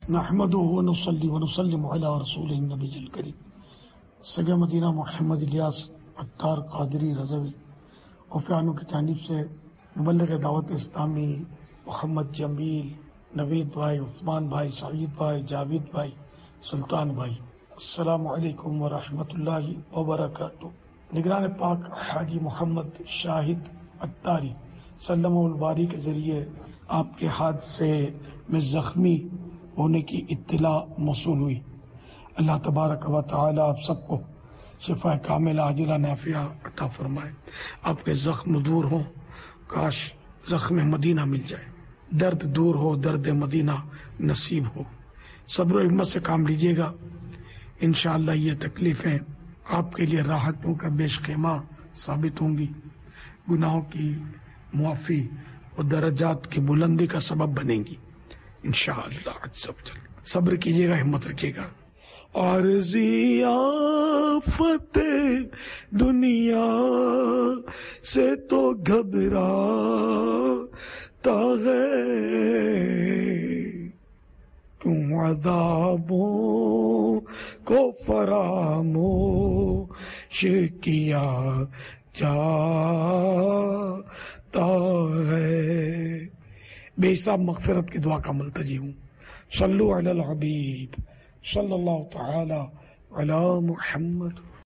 نحمده ونصلي ونسلم على رسوله النبی الکریم سگے مدینہ محمد الیاس عطار قادری رضوی اوفیانو کی جانب سے مبلغ دعوت اسلامی محمد جمیل، نوید بھائی، عثمان بھائی، سعید بھائی، جاوید بھائی، سلطان بھائی، السلام علیکم ورحمۃ اللہ وبرکاتہ۔ نگران پاک حاجی محمد شاہد عطاری سلم الباری کے ذریعے آپ کے حادثے میں زخمی ہونے کی اطلاع موصول ہوئی۔ اللہ تبارک و تعالی آپ سب کو شفا کاملہ عاجلہ نافعہ عطا فرمائے، آپ کے زخم دور ہوں، کاش زخم مدینہ مل جائے، درد دور ہو، درد مدینہ نصیب ہو۔ صبر و ہمت سے کام لیجیے گا، انشاءاللہ یہ تکلیفیں آپ کے لیے راحتوں کا بیش خیمہ ثابت ہوں گی، گناہوں کی معافی اور درجات کی بلندی کا سبب بنیں گی انشاءاللہ عز و جل۔ صبر کیجیے گا، ہمت رکھیے گا۔ عارضی آفت دنیا سے تو گھبراتا ہے، تم عذابوں کو فراموش کیا جاتا ہے۔ بے حساب مغفرت کی دعا کا ملتجی ہوں۔ صلو علی الحبیب صلی اللہ تعالی علی محمد۔